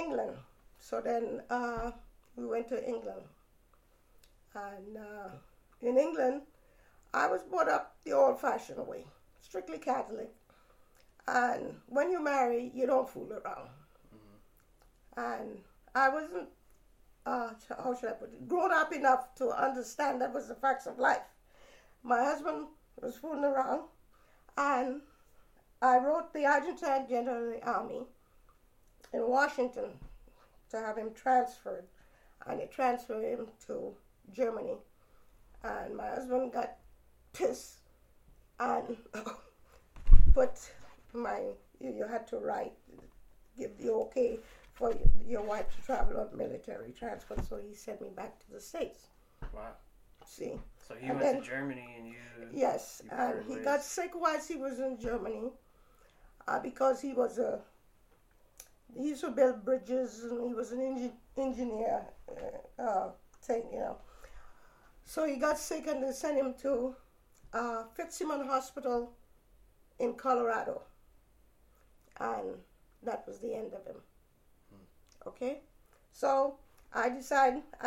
England. So then we went to England. And in England, I was brought up the old-fashioned way, strictly Catholic. And when you marry, you don't fool around. And I wasn't, how should I put it, grown up enough to understand that was the facts of life. My husband was fooling around, and I wrote the Adjutant General of the Army in Washington to have him transferred, and they transferred him to Germany. And my husband got pissed and put you had to write, give the okay for your wife to travel on military transport, so he sent me back to the States. Wow. See. So he went to Germany and you... Yes, and he got sick whilst he was in Germany because he used to build bridges and he was an engineer So he got sick and they sent him to Fitzsimons Hospital in Colorado. And that was the end of him. Okay? So I decided